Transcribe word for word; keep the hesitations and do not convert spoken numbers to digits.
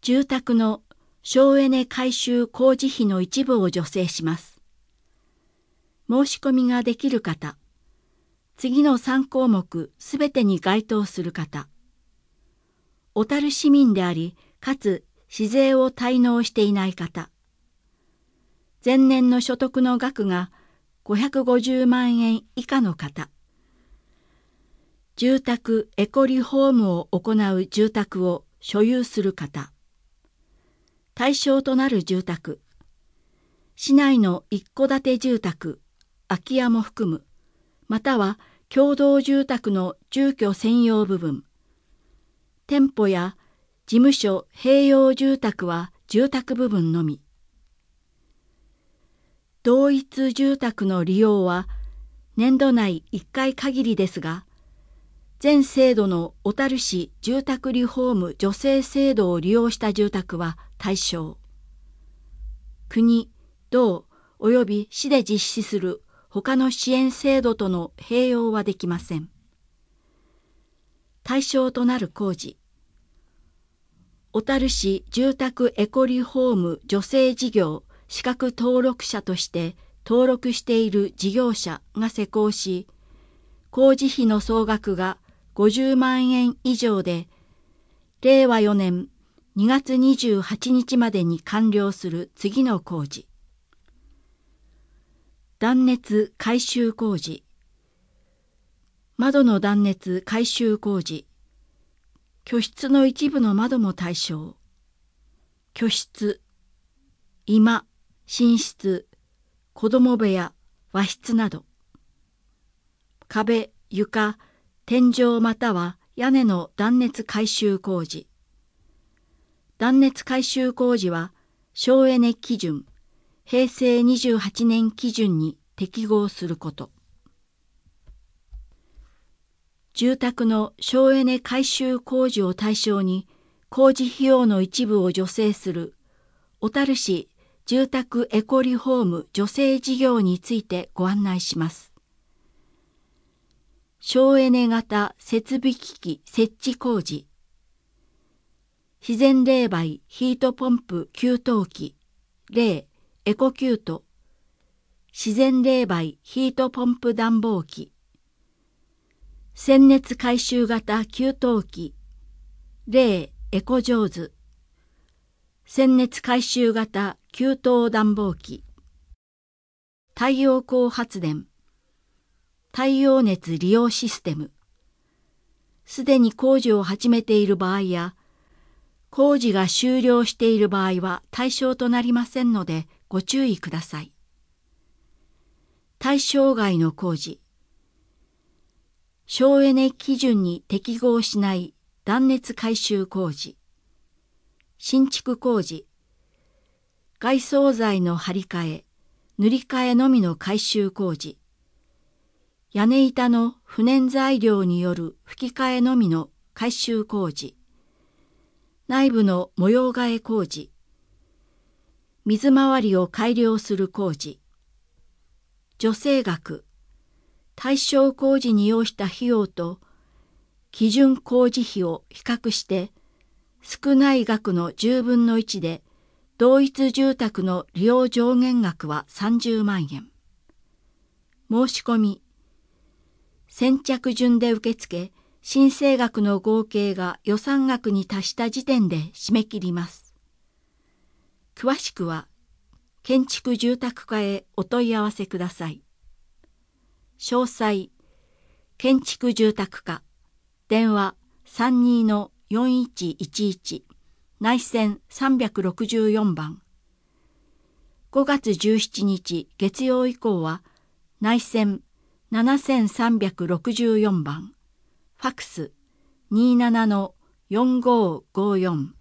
住宅の省エネ改修工事費の一部を助成します。申し込みができる方、次のさん項目すべてに該当する方、小樽市民であり、かつ市税を滞納していない方、前年の所得の額がごひゃくごじゅうまんえん以下の方、住宅エコリフォームを行う住宅を所有する方、対象となる住宅、市内の一戸建て住宅、空き家も含む、または共同住宅の住居専用部分、店舗や事務所併用住宅は住宅部分のみ。同一住宅の利用は年度内いっかい限りですが、全制度の小樽市住宅リフォーム助成制度を利用した住宅は対象。国、道及び市で実施する他の支援制度との併用はできません。対象となる工事。小樽市住宅エコリフォーム助成事業資格登録者として登録している事業者が施工し、工事費の総額がごじゅうまんえん以上で、れいわよねんにがつにじゅうはちにちまでに完了する次の工事。断熱改修工事。窓の断熱改修工事。居室の一部の窓も対象。居室、居間、寝室、子供部屋、和室など。壁、床、天井または屋根の断熱改修工事。断熱改修工事は省エネ基準、へいせいにじゅうはちねん基準に適合すること。住宅の省エネ改修工事を対象に工事費用の一部を助成する小樽市住宅エコリフォーム助成事業についてご案内します。省エネ型設備機器設置工事。自然冷媒ヒートポンプ給湯器、冷エコキュート。自然冷媒ヒートポンプ暖房機。鮮熱回収型給湯器、冷エコジョーズ。鮮熱回収型給湯暖房機。太陽光発電。太陽熱利用システム。すでに工事を始めている場合や、工事が終了している場合は対象となりませんのでご注意ください。対象外の工事。省エネ基準に適合しない断熱改修工事。新築工事。外装材の張り替え、塗り替えのみの改修工事。屋根板の不燃材料による吹き替えのみの改修工事。内部の模様替え工事。水回りを改良する工事。助成額。対象工事に要した費用と基準工事費を比較して少ない額のじゅうぶんのいちで同一住宅の利用上限額はさんじゅうまんえん。申し込み。先着順で受付、申請額の合計が予算額に達した時点で締め切ります。詳しくは建築住宅課へお問い合わせください。詳細、建築住宅課、電話 さんにーのよんいちいちいち、内線さんびゃくろくじゅうよんばん。ごがつじゅうしちにち月曜以降は内線ななさんろくよんばん、ファクス にーななのよんごーごーよん。